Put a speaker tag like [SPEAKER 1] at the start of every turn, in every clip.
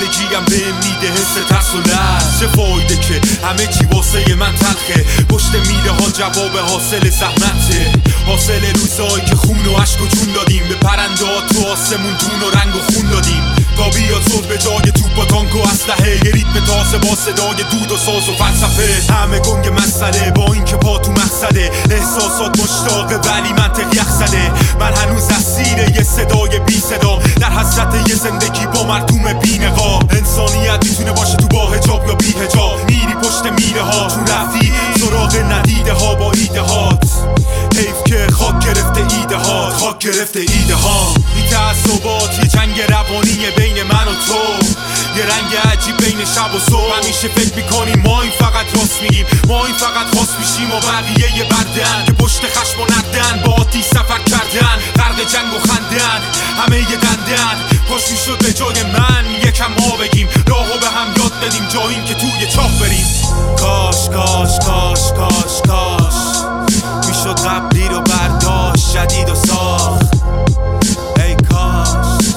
[SPEAKER 1] زندگیم به میده حس ترس و لرز. چه فایده که همه چی واسه من تلخه، پشت میله ها جواب حاصل زحمته، حاصل روزایی که خون و عشق و جون دادیم به پرنده ها تو آسمون دون و رنگ و خون دادیم تا بیاد صد به جای توپ و تانک و اسلحه، یه ریتم تازه با صدای دود و ساز و فلسفه. همه گنگ مسئله با این که پا تو مقصده، احساسات مشتاقه ولی منطق یخ زده. من هنوز اسیر یه صدای بی صدا، در حسرت یه زندگی با مرطوم بی نقاب. انسانیت میتونه باشه تو با حجاب یا بی حجاب، میری پشت میله ها چون رفتی سراغ ندیده ها با ایده هات. حیف که خاک گرفته ایده ها، خاک گرفته ایده ها. این تعصبات یه جنگ روانیه بین من و تو، یه رنگ عجیب بین شب و صبح. همیشه فکر میکنیم ما این فقط راست میگیم، ما این فقط خاص میشیم و بقیه یه بردن که پشت خشم و ندن با آتیش سفر کردن، غرق جنگ و خندن، همه یه دندن. کاش میشد به جای من یکم ما بگیم، راهو به هم یاد بدیم جاییم که توی چاه بریم. کاش کاش کاش کاش کاش میشد قبلی رو برداشت جدید و ساخت. ای کاش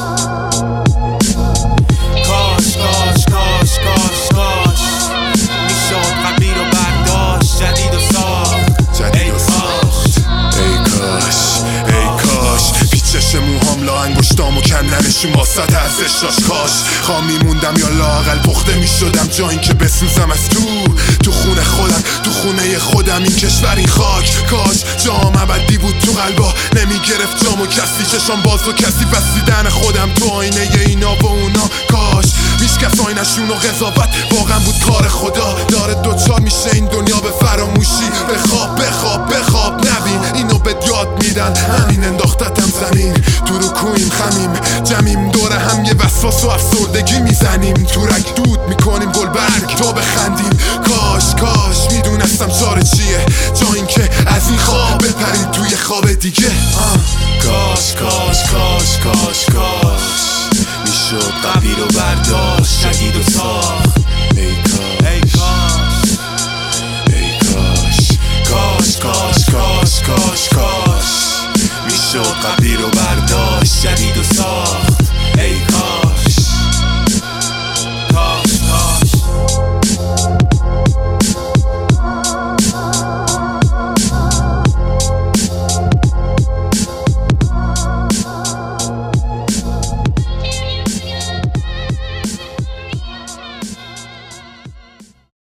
[SPEAKER 1] کاش کاش کاش کاش کاش میشد قبلی رو برداشت جدید و ساخت. ای کاش
[SPEAKER 2] ای کاش ای کاش پیچش موهام لا انگشتامو کندنشون واسط ارزشاش. کاش خام میموندم یا لااقل پخته میشدم جا این که بسوزم از تو خونه خودم، تو خونه خودم این کشور این خاک. کاش جام ابدی بود تو قلبا نمیگرفت جامو کسی، چشام باز و کسی بسیدن خودم تو آینه اینا و اونا. کاش هیچکس آینشون و قضاوت واقعا بود کار خدا، داره دوچار میشه این دنیا به فراموشی. بخواب بخواب بخواب نبین اینو به یاد میدن، همین انداختتم زمین تو رکویم خمیم جمیم دور هم یه وسواس و افسردگی میزنیم، تو رگ دود میکنیم گلبرگ تا بخندیم. کاش کاش میدونستم چاره چیه جا این که از این خواب بپریم توی خواب دیگه.
[SPEAKER 1] کاش کاش کاش کاش